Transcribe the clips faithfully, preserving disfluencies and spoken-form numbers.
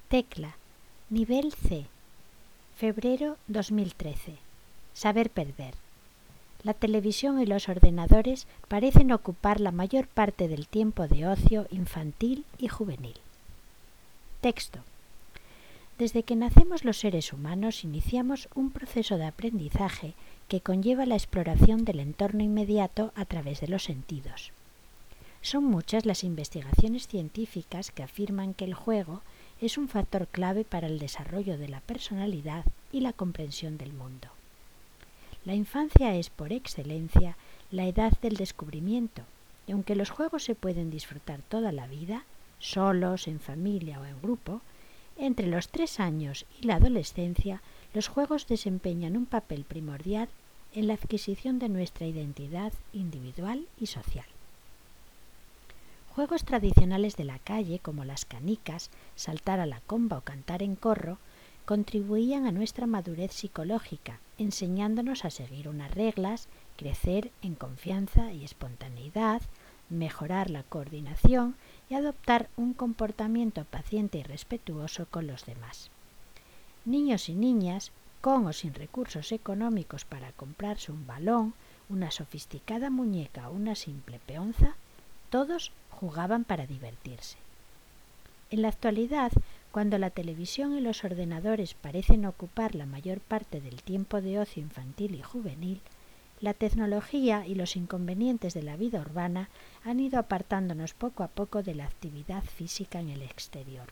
Tecla, nivel C, febrero dos mil trece. Saber perder. La televisión y los ordenadores parecen ocupar la mayor parte del tiempo de ocio infantil y juvenil. Texto. Desde que nacemos los seres humanos iniciamos un proceso de aprendizaje que conlleva la exploración del entorno inmediato a través de los sentidos. Son muchas las investigaciones científicas que afirman que el juego es un factor clave para el desarrollo de la personalidad y la comprensión del mundo. La infancia es, por excelencia, la edad del descubrimiento, y aunque los juegos se pueden disfrutar toda la vida, solos, en familia o en grupo, entre los tres años y la adolescencia, los juegos desempeñan un papel primordial en la adquisición de nuestra identidad individual y social. Juegos tradicionales de la calle, como las canicas, saltar a la comba o cantar en corro, contribuían a nuestra madurez psicológica, enseñándonos a seguir unas reglas, crecer en confianza y espontaneidad, mejorar la coordinación y adoptar un comportamiento paciente y respetuoso con los demás. Niños y niñas, con o sin recursos económicos para comprarse un balón, una sofisticada muñeca o una simple peonza, todos jugaban para divertirse. En la actualidad, cuando la televisión y los ordenadores parecen ocupar la mayor parte del tiempo de ocio infantil y juvenil, la tecnología y los inconvenientes de la vida urbana han ido apartándonos poco a poco de la actividad física en el exterior.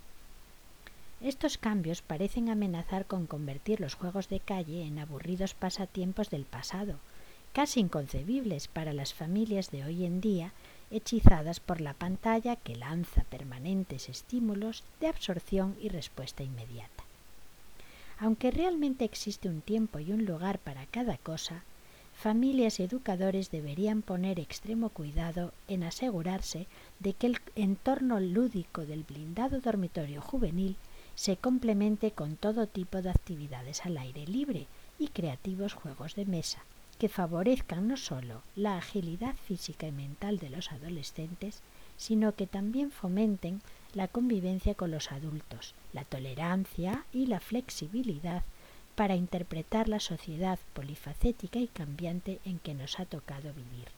Estos cambios parecen amenazar con convertir los juegos de calle en aburridos pasatiempos del pasado, casi inconcebibles para las familias de hoy en día, hechizadas por la pantalla que lanza permanentes estímulos de absorción y respuesta inmediata. Aunque realmente existe un tiempo y un lugar para cada cosa, familias y educadores deberían poner extremo cuidado en asegurarse de que el entorno lúdico del blindado dormitorio juvenil se complemente con todo tipo de actividades al aire libre y creativos juegos de mesa, que favorezcan no solo la agilidad física y mental de los adolescentes, sino que también fomenten la convivencia con los adultos, la tolerancia y la flexibilidad para interpretar la sociedad polifacética y cambiante en que nos ha tocado vivir.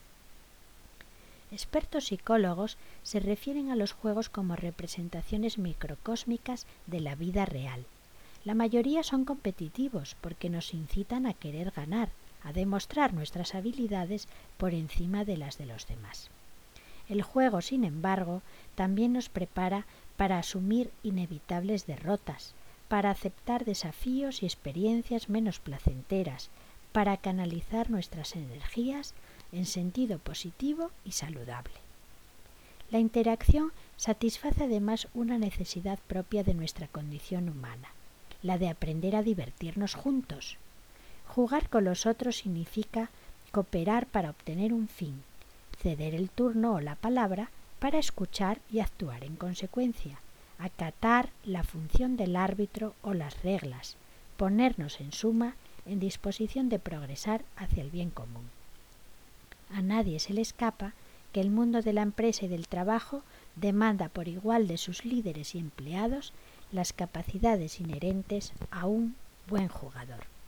Expertos psicólogos se refieren a los juegos como representaciones microcósmicas de la vida real. La mayoría son competitivos porque nos incitan a querer ganar, a demostrar nuestras habilidades por encima de las de los demás. El juego, sin embargo, también nos prepara para asumir inevitables derrotas, para aceptar desafíos y experiencias menos placenteras, para canalizar nuestras energías en sentido positivo y saludable. La interacción satisface además una necesidad propia de nuestra condición humana, la de aprender a divertirnos juntos. Jugar con los otros significa cooperar para obtener un fin, ceder el turno o la palabra para escuchar y actuar en consecuencia, acatar la función del árbitro o las reglas, ponernos en suma en disposición de progresar hacia el bien común. A nadie se le escapa que el mundo de la empresa y del trabajo demanda por igual de sus líderes y empleados las capacidades inherentes a un buen jugador.